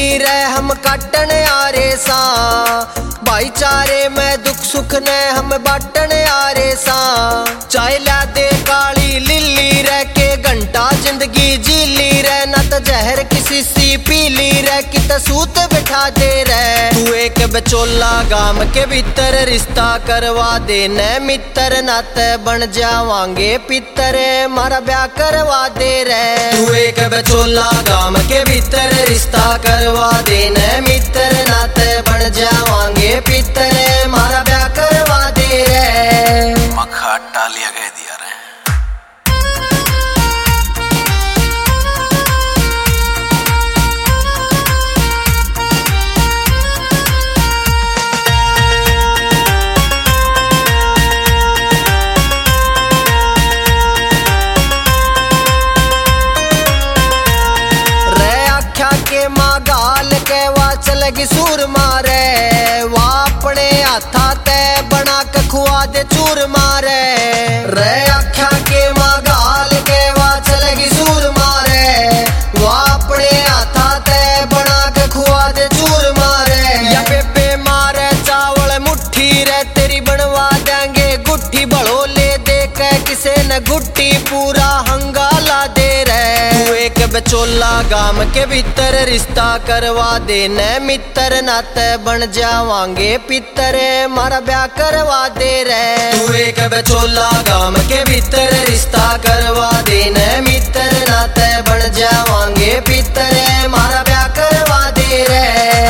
मिली रे हम काटन आरे सा, भाईचारे में दुख सुख ने हम बाटन आरे सा। चाय ला दे काली लिली रह के घंटा जिंदगी जी ली रे, ना तो जहर किसी सी पीली रे कि सूत बिठा दे रे। तू एक बचोला गाम के भीतर रिश्ता करवा दे न मित्र, नाते बन जावांगे पितर मारा ब्याह करवा दे रे। तू एक बचोला गाम के भीतर रिश्ता करवा दे न मित्र, नाते बन जावांगे पितर मारा ब्याह करवा दे रे। मखा टालिया कह दिया रे। के माँ गाल के वा चलगी सूर मारे, वा अपने हाथा ते बना के खुआ दे चूर मारे। रे आख्या के माँ गाल के वा चलगी सूर मारे, वा अपने हाथा ते बना के खुआ दे चूर मारे। या बेबे मारे चावल मुट्ठी रे तेरी बनवा देंगे गुट्ठी, बड़ो ले दे के किसे न गुट्टी पूरा हंगाला दे रे। तू एक बचोला गाम के भीतर रिश्ता करवा दे न मित्र, नाते बन जावांगे पितर मारा ब्याह करवा दे रे। तू एक बचोला गाम के भीतर रिश्ता करवा दे न मित्र, नाते बन जावांगे पितर मारा ब्याह करवा दे रे।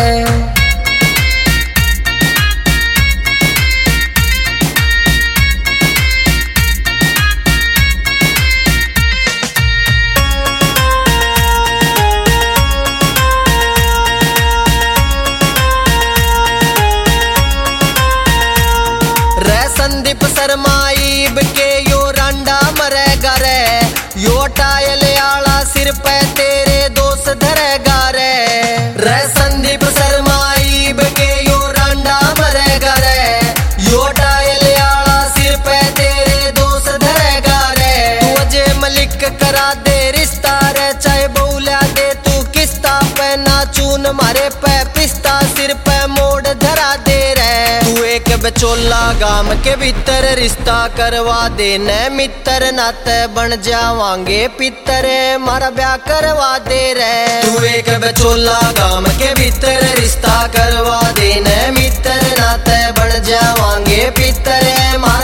संदीप शर्माईब के यो रांडा मरेगा रे, यो टायल आला सिर पे तेरे दोस्त धरेगा रे। रे संदीप शर्माईब के यो रांडा मरेगा रे, यो टायल आला सिर पे तेरे दोस्त धरेगा रे। तू अजय मलिक करा दे रिश्ता रे, चाहे बौला दे तू किस्ता पे, ना चून मारे पे पिस्ता सिर पे मोड़ धरा दे रे। तू एक बचोला गाम के भीतर रिश्ता करवा दे न मित्र, नाते बन जावांगे पितर मारा ब्याह करवा दे रे। तू एक बचोला गाम के भीतर रिश्ता करवा दे न मित्र, नाते बन जावांगे पितर।